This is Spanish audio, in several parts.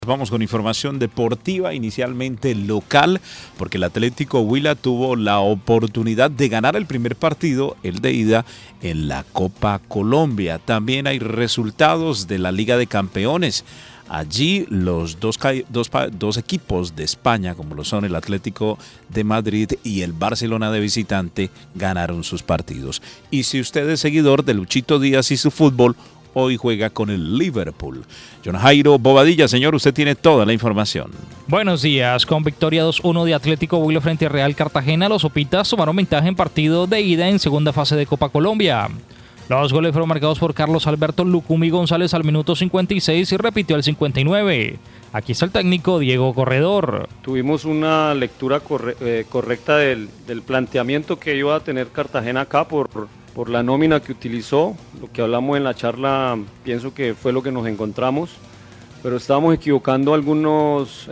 Vamos con información deportiva, inicialmente local, porque el Atlético Huila tuvo la oportunidad de ganar el primer partido, el de ida, en la Copa Colombia. También hay resultados de la Liga de Campeones. Allí los dos equipos de España, como lo son el Atlético de Madrid y el Barcelona de visitante, ganaron sus partidos. Y si usted es seguidor de Luchito Díaz y su fútbol, hoy juega con el Liverpool. John Jairo Bobadilla, señor, usted tiene toda la información. Buenos días. Con victoria 2-1 de Atlético Huila frente a Real Cartagena, los Sopitas tomaron ventaja en partido de ida en segunda fase de Copa Colombia. Los goles fueron marcados por Carlos Alberto Lucumí González al minuto 56 y repitió al 59. Aquí está el técnico Diego Corredor. Tuvimos una lectura correcta del planteamiento que iba a tener Cartagena acá por la nómina que utilizó. Lo que hablamos en la charla pienso que fue lo que nos encontramos, pero estábamos equivocando algunos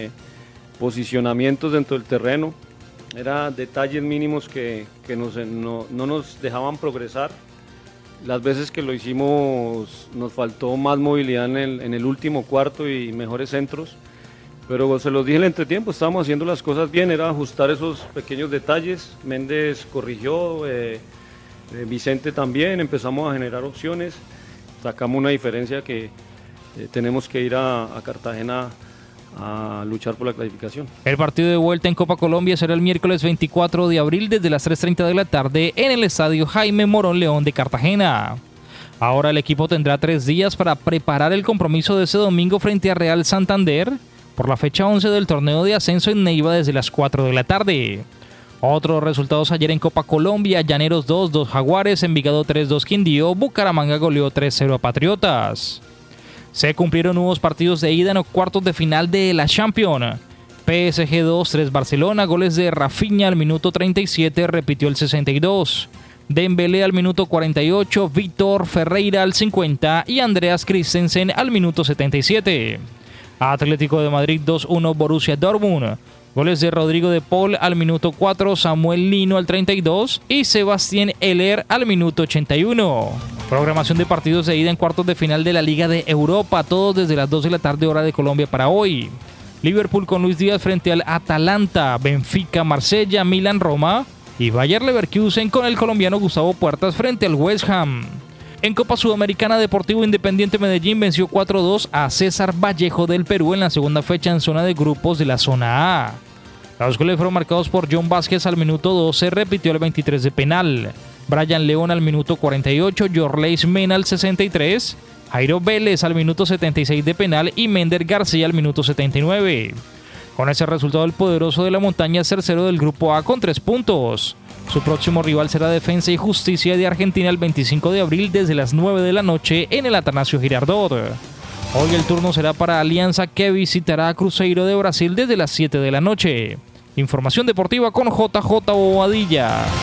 posicionamientos dentro del terreno. Eran detalles mínimos que no nos dejaban progresar. Las veces que lo hicimos nos faltó más movilidad en el último cuarto y mejores centros, pero se los dije en el entretiempo, estábamos haciendo las cosas bien, era ajustar esos pequeños detalles. Méndez corrigió, Vicente también, empezamos a generar opciones, sacamos una diferencia que tenemos que ir a Cartagena a luchar por la clasificación. El partido de vuelta en Copa Colombia será el miércoles 24 de abril desde las 3:30 de la tarde en el estadio Jaime Morón León de Cartagena. Ahora el equipo tendrá 3 días para preparar el compromiso de ese domingo frente a Real Santander por la fecha 11 del torneo de ascenso en Neiva desde las 4 de la tarde. Otros resultados ayer en Copa Colombia: Llaneros 2 Jaguares, Envigado 3-2 Quindío, Bucaramanga goleó 3-0 a Patriotas. Se cumplieron nuevos partidos de ida en los cuartos de final de la Champions. PSG 2-3 Barcelona, goles de Rafinha al minuto 37, repitió el 62. Dembélé al minuto 48, Víctor Ferreira al 50 y Andreas Christensen al minuto 77. Atlético de Madrid 2-1 Borussia Dortmund. Goles de Rodrigo de Paul al minuto 4, Samuel Lino al 32 y Sebastián Heller al minuto 81. Programación de partidos de ida en cuartos de final de la Liga de Europa, todos desde las 2 de la tarde hora de Colombia para hoy. Liverpool con Luis Díaz frente al Atalanta, Benfica, Marsella, Milan, Roma y Bayer Leverkusen con el colombiano Gustavo Puertas frente al West Ham. En Copa Sudamericana, Deportivo Independiente Medellín venció 4-2 a César Vallejo del Perú en la segunda fecha en zona de grupos de la zona A. Los goles fueron marcados por John Vázquez al minuto 12, repitió el 23 de penal. Brian León al minuto 48, Yorleis Mena al 63, Jairo Vélez al minuto 76 de penal y Mender García al minuto 79. Con ese resultado, el poderoso de la montaña es tercero del grupo A con 3 puntos. Su próximo rival será Defensa y Justicia de Argentina el 25 de abril desde las 9 de la noche en el Atanasio Girardot. Hoy el turno será para Alianza, que visitará a Cruzeiro de Brasil desde las 7 de la noche. Información deportiva con JJ Bobadilla.